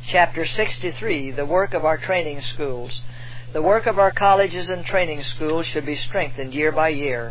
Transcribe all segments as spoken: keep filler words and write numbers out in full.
Chapter sixty-three, the work of our training schools. The work of our colleges and training schools should be strengthened year by year.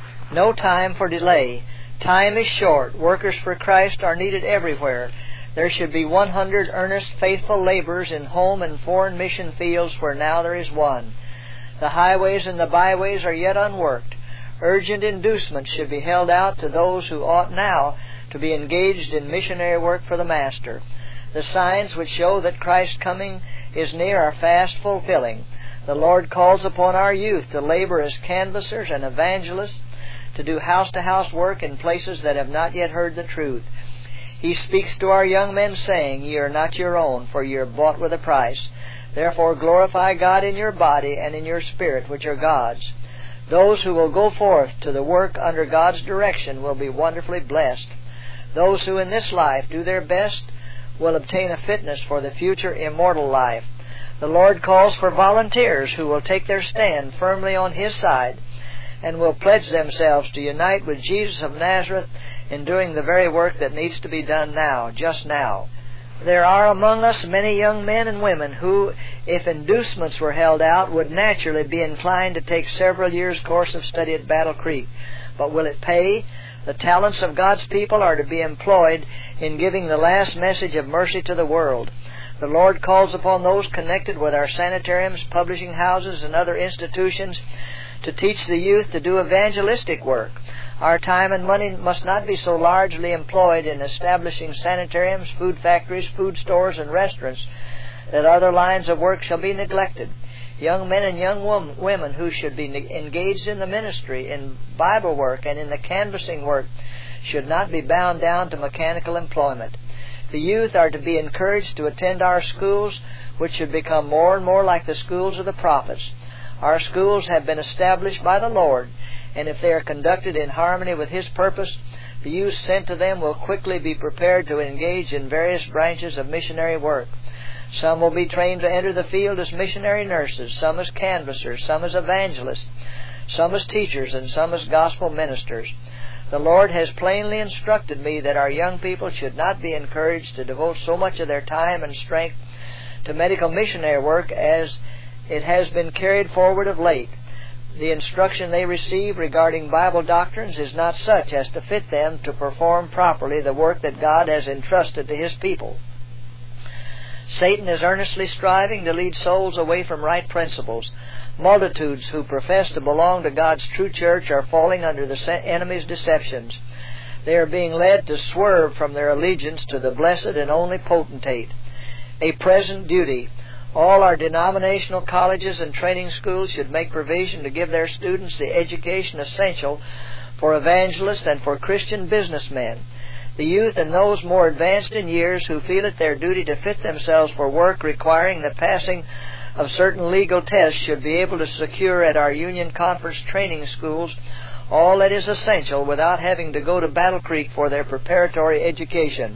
No time for delay. Time is short. Workers for Christ are needed everywhere. There should be one hundred earnest, faithful laborers in home and foreign mission fields where now there is one. The highways and the byways are yet unworked. Urgent inducements should be held out to those who ought now to be engaged in missionary work for the Master. The signs which show that Christ's coming is near are fast fulfilling. The Lord calls upon our youth to labor as canvassers and evangelists, to do house-to-house work in places that have not yet heard the truth. He speaks to our young men, saying, Ye are not your own, for ye are bought with a price. Therefore glorify God in your body and in your spirit, which are God's. Those who will go forth to the work under God's direction will be wonderfully blessed. Those who in this life do their best will obtain a fitness for the future immortal life. The Lord calls for volunteers who will take their stand firmly on His side and will pledge themselves to unite with Jesus of Nazareth in doing the very work that needs to be done now, just now. There are among us many young men and women who, if inducements were held out, would naturally be inclined to take several years' course of study at Battle Creek. But will it pay? The talents of God's people are to be employed in giving the last message of mercy to the world. The Lord calls upon those connected with our sanitariums, publishing houses, and other institutions to teach the youth to do evangelistic work. Our time and money must not be so largely employed in establishing sanitariums, food factories, food stores, and restaurants that other lines of work shall be neglected. Young men and young wom- women who should be ne- engaged in the ministry, in Bible work, and in the canvassing work should not be bound down to mechanical employment. The youth are to be encouraged to attend our schools, which should become more and more like the schools of the prophets. Our schools have been established by the Lord, and if they are conducted in harmony with His purpose, the youth sent to them will quickly be prepared to engage in various branches of missionary work. Some will be trained to enter the field as missionary nurses, some as canvassers, some as evangelists, some as teachers, and some as gospel ministers. The Lord has plainly instructed me that our young people should not be encouraged to devote so much of their time and strength to medical missionary work as it has been carried forward of late. The instruction they receive regarding Bible doctrines is not such as to fit them to perform properly the work that God has entrusted to His people. Satan is earnestly striving to lead souls away from right principles. Multitudes who profess to belong to God's true church are falling under the enemy's deceptions. They are being led to swerve from their allegiance to the blessed and only potentate. A present duty. All our denominational colleges and training schools should make provision to give their students the education essential for evangelists and for Christian businessmen. The youth and those more advanced in years who feel it their duty to fit themselves for work requiring the passing of certain legal tests should be able to secure at our Union Conference training schools all that is essential without having to go to Battle Creek for their preparatory education.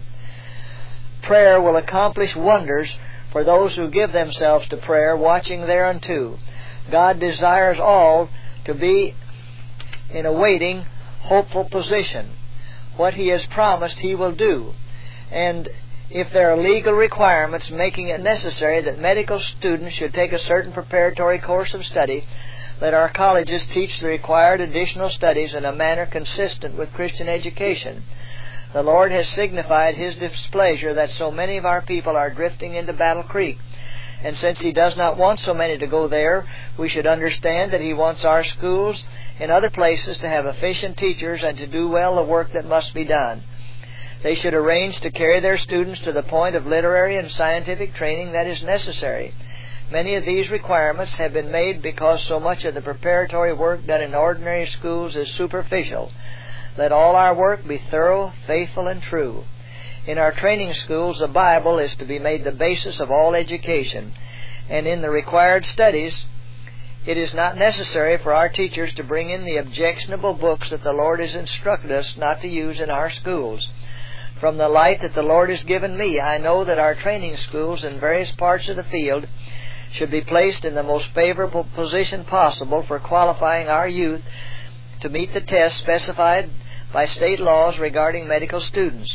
Prayer will accomplish wonders for those who give themselves to prayer, watching thereunto. God desires all to be in a waiting, hopeful position. What He has promised He will do. And if there are legal requirements making it necessary that medical students should take a certain preparatory course of study, let our colleges teach the required additional studies in a manner consistent with Christian education. The Lord has signified His displeasure that so many of our people are drifting into Battle Creek. And since He does not want so many to go there, we should understand that He wants our schools in other places to have efficient teachers and to do well the work that must be done. They should arrange to carry their students to the point of literary and scientific training that is necessary. Many of these requirements have been made because so much of the preparatory work done in ordinary schools is superficial. Let all our work be thorough, faithful, and true. In our training schools, the Bible is to be made the basis of all education, and in the required studies, it is not necessary for our teachers to bring in the objectionable books that the Lord has instructed us not to use in our schools. From the light that the Lord has given me, I know that our training schools in various parts of the field should be placed in the most favorable position possible for qualifying our youth to meet the tests specified by state laws regarding medical students.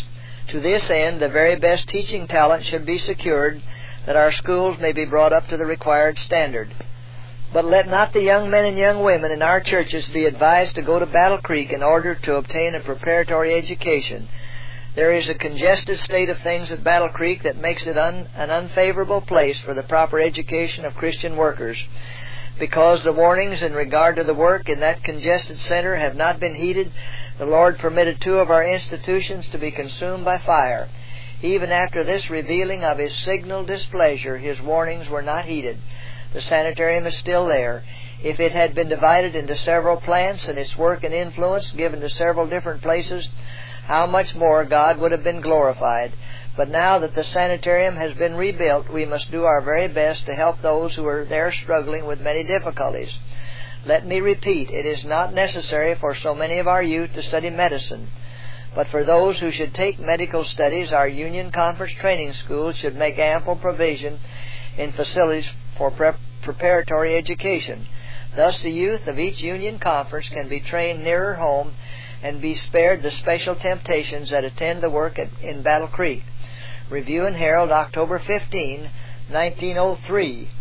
To this end, the very best teaching talent should be secured, that our schools may be brought up to the required standard. But let not the young men and young women in our churches be advised to go to Battle Creek in order to obtain a preparatory education. There is a congested state of things at Battle Creek that makes it un, an unfavorable place for the proper education of Christian workers. Because the warnings in regard to the work in that congested center have not been heeded, the Lord permitted two of our institutions to be consumed by fire. Even after this revealing of His signal displeasure, His warnings were not heeded. The sanitarium is still there. If it had been divided into several plants and its work and influence given to several different places, how much more God would have been glorified. But now that the sanitarium has been rebuilt, we must do our very best to help those who are there struggling with many difficulties. Let me repeat, it is not necessary for so many of our youth to study medicine. But for those who should take medical studies, our Union Conference training schools should make ample provision in facilities for prep preparatory education. Thus the youth of each Union Conference can be trained nearer home and be spared the special temptations that attend the work at, in Battle Creek. Review and Herald, October fifteenth, nineteen oh three.